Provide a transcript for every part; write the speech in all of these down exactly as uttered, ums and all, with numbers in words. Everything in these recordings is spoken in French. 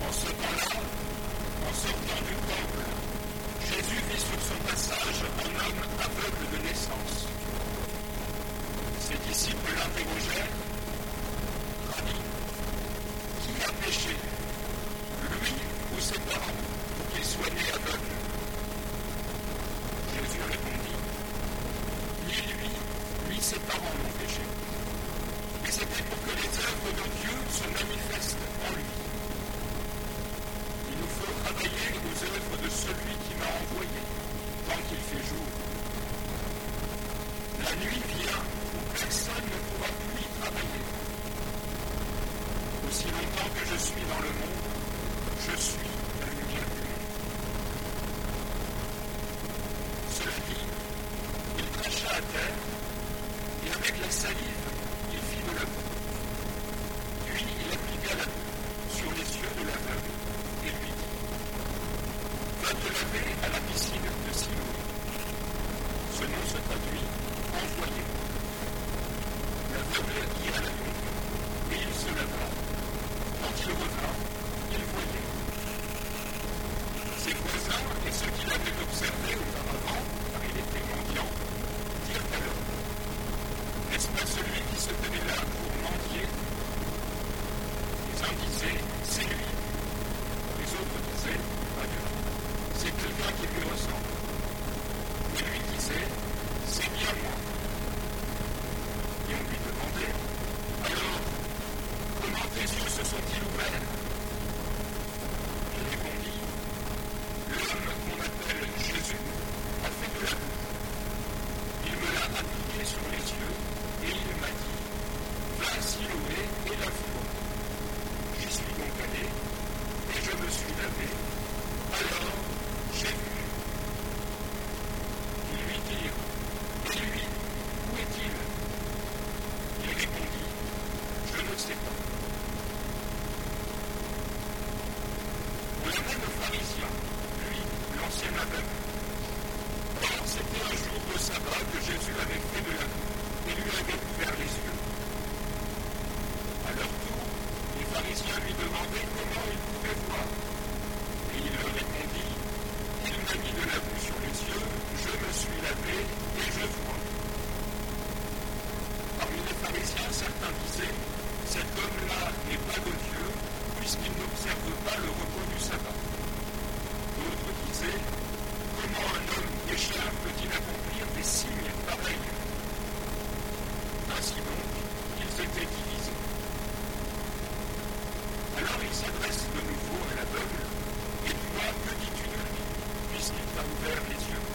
En ce temps-là, en sortant du temple, Jésus vit sur son passage un homme aveugle de naissance. Ses disciples l'interrogèrent: Rabbi, qui a péché, lui ou ses parents, pour qu'il soit né aveugle? Jésus répondit: Ni lui, ni ses parents n'ont péché, mais c'était pour que les œuvres de Dieu se manifestent en lui. Il nous faut travailler aux œuvres de celui qui m'a envoyé, tant qu'il fait jour. La nuit vient où personne ne pourra plus y travailler. Aussi longtemps que je suis dans le monde, je suis la lumière du monde. Cela dit, il cracha à terre, et avec la salive, il fit de la boue. Puis il appliqua la boue sur les yeux de l'aveugle et lui dit: Va te laver à la piscine de Siloé. Ce nom se traduit envoyé. L'aveugle ira la nuit, et il se leva. Quand il revint, il voyait. Ses voisins et ceux qui l'avaient observé auparavant, car il était mendiant, dirent alors: N'est-ce pas celui qui se tenait là pour mendier? Les uns disaient: C'est lui. Les autres disaient: Pas bien, c'est quelqu'un qui lui ressemble. Et lui disait: C'est bien moi. Et on lui demandait: Alors, comment tes yeux se sont-ils ouverts? Il répondit: L'homme qu'on appelle Jésus a fait de la boue. Il me l'a appliqué sur les yeux et il m'a dit: Va à Siloé et lave-toi. J'y suis donc allé et je me suis lavé. Alors j'ai vu. Ils lui dirent: Et lui, où est-il? Il répondit: Je ne sais pas. On l'amène au pharisien, lui, l'ancien aveugle. Or, c'était un jour de sabbat que Jésus avait fait de la boue et lui avait ouvert les yeux. À leur tour, les pharisiens lui demandaient comment il pouvait voir. Et il leur répondit: Il m'a mis de la boue sur les yeux, je me suis lavé et je vois. Parmi les pharisiens, certains disaient: Cet homme-là n'est pas de Dieu, puisqu'il n'observe pas le repos du sabbat. D'autres disaient: Comment un homme pécheur peut-il accomplir des signes pareils? Ainsi donc, ils étaient divisés. Alors il s'adresse de nouveau à l'aveugle: Et toi, que dis-tu de lui, puisqu'il t'a ouvert les yeux?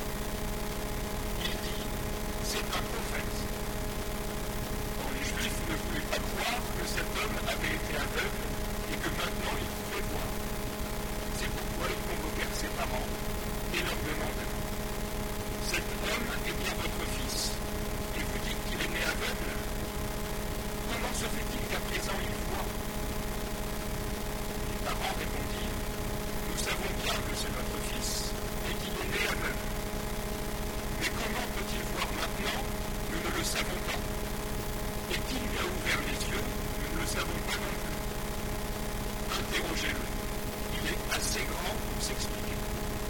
Il dit: C'est un prophète. Or les Juifs ne voulaient pas croire que cet homme avait été aveugle et que maintenant il pouvait voir. C'est pourquoi ils convoquèrent ses parents et leur demandèrent: Cet homme est bien votre fils, et vous dites qu'il est né aveugle? Comment se fait-il qu'à présent il voit? Les parents répondirent: Nous savons bien que c'est notre fils et qu'il est né aveugle. Mais comment peut-il voir maintenant? Nous ne le savons pas. Et qui lui a ouvert les yeux? Nous ne le savons pas non plus. Interrogez-le. Il est assez grand pour s'expliquer.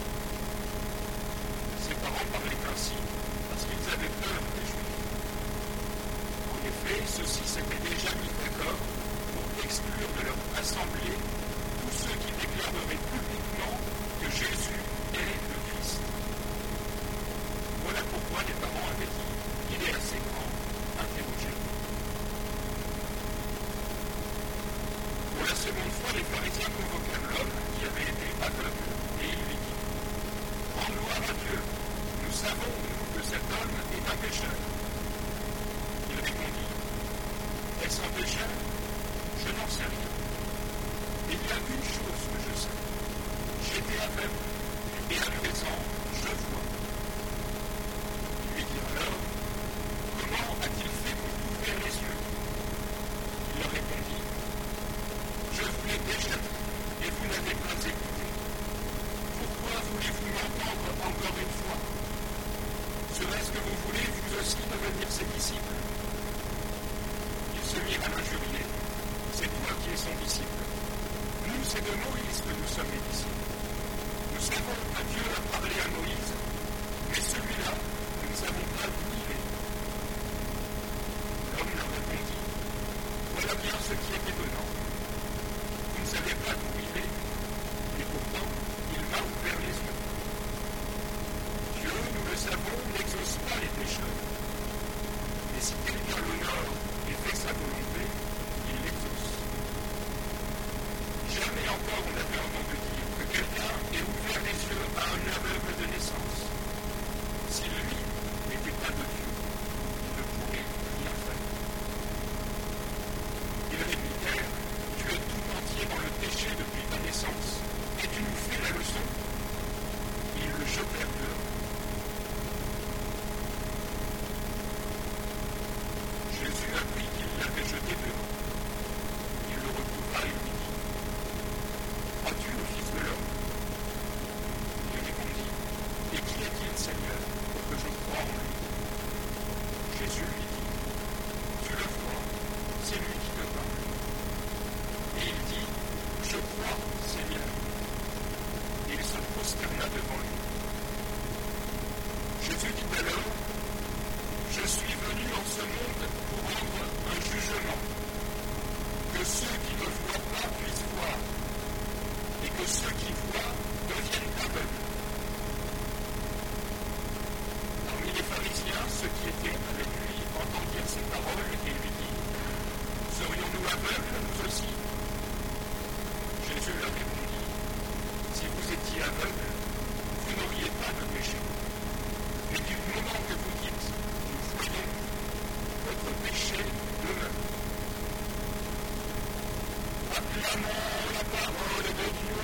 Ses parents parlaient ainsi parce qu'ils avaient peur des Juifs. En effet, ceux-ci s'étaient déjà mis d'accord pour exclure de leur assemblée tous ceux qui déclareraient publiquement que Jésus est le Christ. Voilà pourquoi les parents avaient dit: Il est assez grand, interrogez-le. Pour la seconde fois, les pharisiens convoquèrent l'homme qui avait été aveugle et ils lui dirent: Rends gloire à Dieu, nous savons, nous, que cet homme est un pécheur. Il répondit: Est-ce un pécheur? Je n'en sais rien. c'est de Moïse que nous sommes les disciples. Nous savons que Dieu a parlé à Moïse, mais celui-là, nous ne savons pas d'où il est. L'homme leur répondit, voilà bien ce qui est étonnant. Vous ne savez pas d'où il est, et pourtant, il m'a ouvert les yeux. Dieu, nous le savons, n'exauce pas les pécheurs. Et si quelqu'un l'honore et fait sa volonté, il l'exauce. Jamais encore on n'avait entendu dire que quelqu'un ait ouvert les yeux à un aveugle de naissance. Si lui n'était pas de Dieu, il ne pourrait rien faire. Ils répliquèrent, tu es tout entier dans le péché depuis ta naissance, et tu nous fais la leçon. Ils le jetèrent dehors. Jésus apprit qu'il l'avait jeté dehors. Il le retrouva et lui dit, crois-tu au Fils de l'homme? Il répondit, et qui est-il, Seigneur, pour que je croie en lui? Jésus lui dit, tu le vois, c'est lui qui te parle. Et il dit, je crois, Seigneur. Et il se prosterna devant lui. Jésus dit alors, je suis venu en ce monde pour rendre un jugement, que ceux qui ne voient pas puissent voir, et que ceux qui voient deviennent aveugles. Parmi les pharisiens, ceux qui étaient avec lui entendirent ces paroles et lui dirent, serions-nous aveugles, nous aussi? Jésus leur répondit, si vous étiez aveugles, vous n'auriez pas de péché. Mais du moment que vous dites, nous voyons, votre péché demeure. Acclamons la parole de Dieu.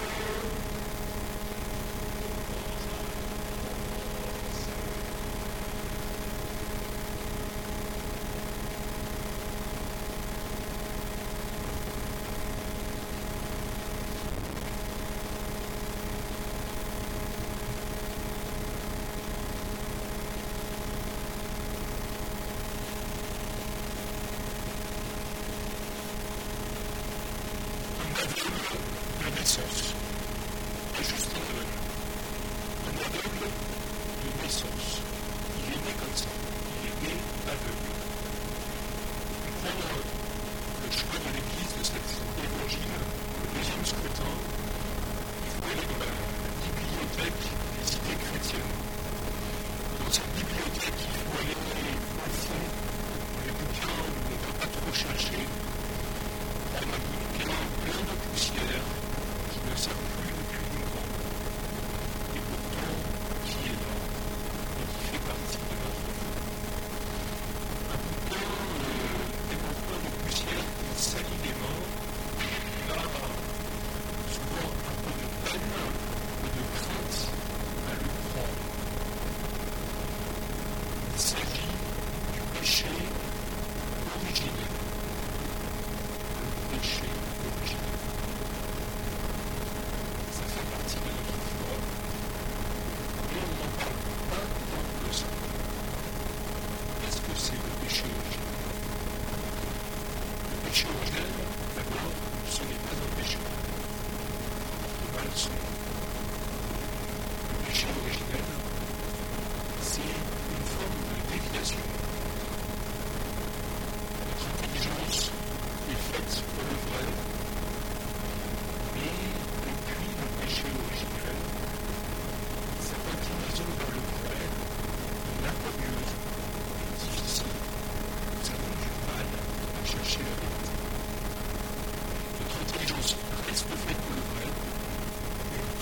De naissance. Pas juste un aveugle. Un aveugle de naissance. Il est né comme ça. Il est né aveugle. Pour prendre le chemin de l'Église de cet évangile, le deuxième scrutin, il faut aller dans la bibliothèque des idées chrétiennes. Dans cette bibliothèque, il faut aller au fond, dans les bouquins où on ne va pas trop chercher. On a plein, plein de poussière qui ne sert plus depuis longtemps. Et pourtant, qui est là et qui fait partie de notre vie. Un bouquin, euh, des bouquins de poussière qui salit les mains, là, souvent un peu de peine et de crainte à le prendre. Il s'agit du péché originel. Péché originel. Ça fait partie de notre foi, mais on n'en parle pas tant que ça. Qu'est-ce que c'est le péché originel? Le péché originel, d'abord, ce n'est pas un péché. C'est pas le son. Le péché originel, c'est une forme de déviation. Notre intelligence est faite pour le vrai, mais depuis le péché originel, cette inclinaison vers le vrai est laborieuse, difficile. Nous avons du mal à chercher la vérité. Notre intelligence reste faite pour le vrai, mais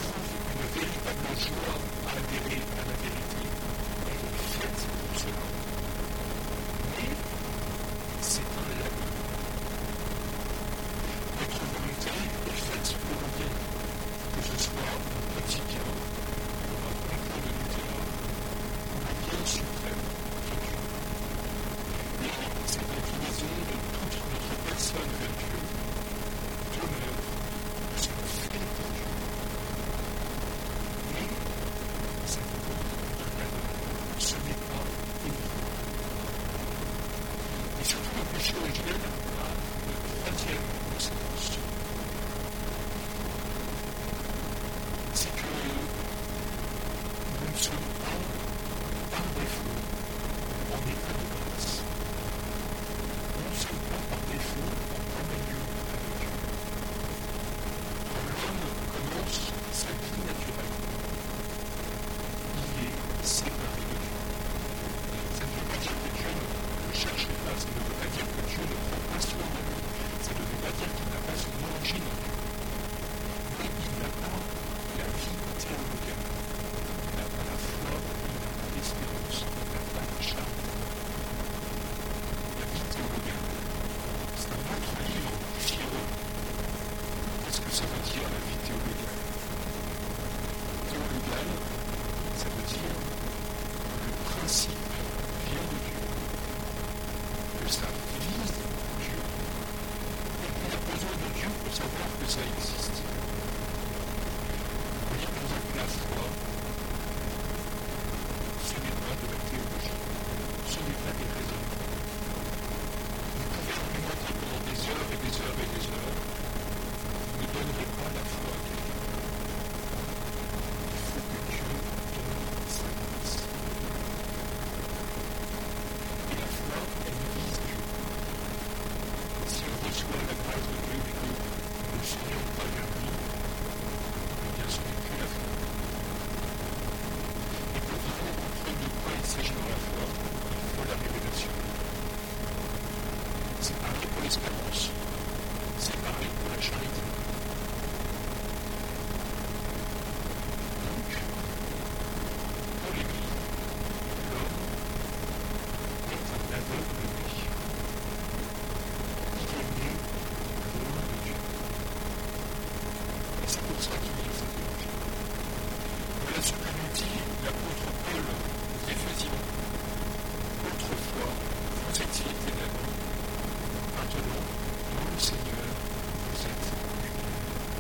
c'est pour ça qu'il y a cette théologie. Voilà ce que nous dit l'apôtre Paul aux Éphésiens. Autrefois, vous étiez ténèbres. Maintenant, dans le Seigneur, vous êtes lumière.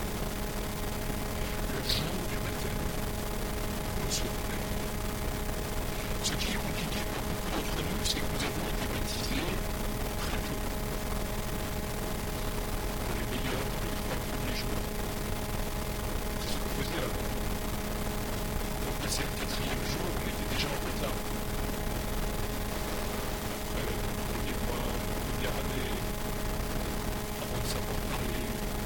Le jour du baptême, nous serons la lumière. Ce qui est compliqué pour beaucoup d'entre nous, c'est que nous avons été baptisés très tôt. Pour les meilleurs, dans les trois premiers jours. C'est ce qu'on faisait avant. Pour passer le quatrième jour, on était déjà en retard. Après le premier mois, la première année, avant de savoir parler.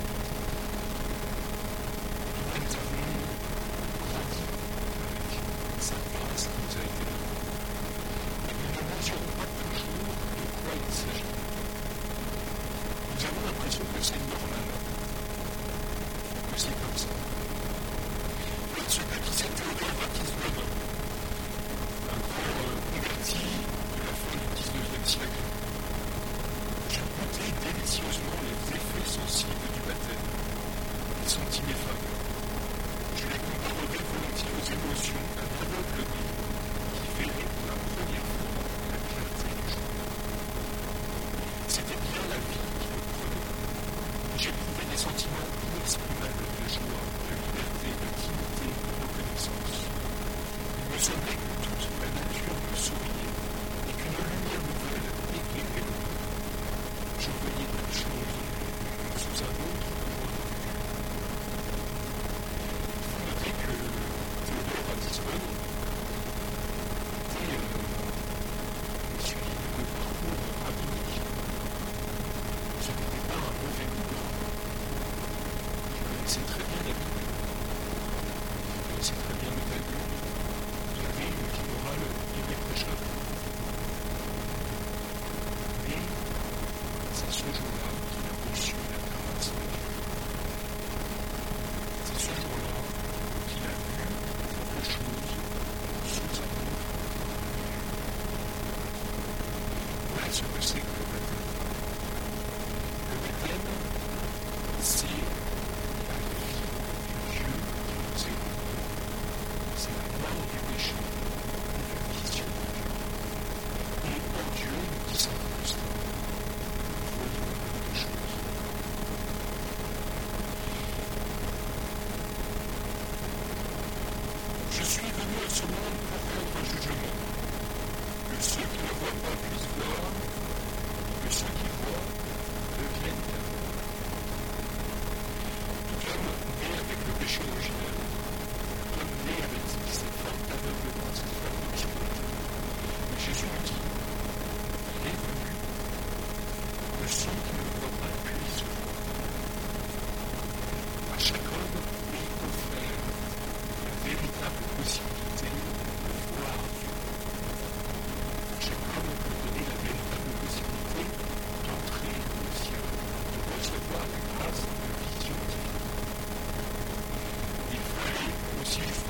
Nous avons grandi avec sa grâce qui nous a été donnée. Mais nous ne mesurons pas toujours de quoi il s'agit. Nous avons l'impression que c'est normal, que c'est comme ça. Lorsque disait Théodore Ratisbonne, un grand converti de la fin du dix-neuvième siècle, je goûtais délicieusement les effets sensibles du baptême, les senti ineffables. Je les comparerais volontiers aux émotions d'un aveugle né qui verrait pour la première fois la clarté du jour. C'était bien la vie qui me prenait. J'éprouvais des sentiments inexprimables de joie, de liberté, de dignité, de reconnaissance. Il me semblait que toute la nature me souriait et qu'une lumière nouvelle éclairait le monde. Je voyais toute chose sous un autre point de vue. Il faut noter que Théodore Ratisbonne était euh, suivi de parcours rabbinique. Ce n'était pas un mauvais libre. Il connaissait très bien la Bible. Il connaissait très bien le Talmud. Il avait une vie morale irréprochable. Mais c'est ce jour-là qu'il a reçu la grâce de Dieu. C'est ce jour-là qu'il a vu quelque chose sous un autre. Voilà ce que c'est que le baptême. Le baptême, c'est la vie de Dieu qui nous est donnée. C'est la mort du péché, la vision de Dieu. Et en Dieu, qui s'incruste, nous voyons beaucoup de choses. Je suis venu à ce monde pour rendre un jugement, que ceux qui ne voient pas puissent voir, que ceux qui voient deviennent aveugles. Tout homme né avec le péché originel, tout homme né avec cette forme d'aveuglement, cette forme d'obscurité. Mais Jésus nous dit, il est venu que ceux qui ne voient pas puissent voir. À chaque homme est offert la véritable possibilité de voir Dieu. À chaque homme est donné la véritable possibilité d'entrer au ciel, de recevoir la grâce de vision divine. Il faut aller aussi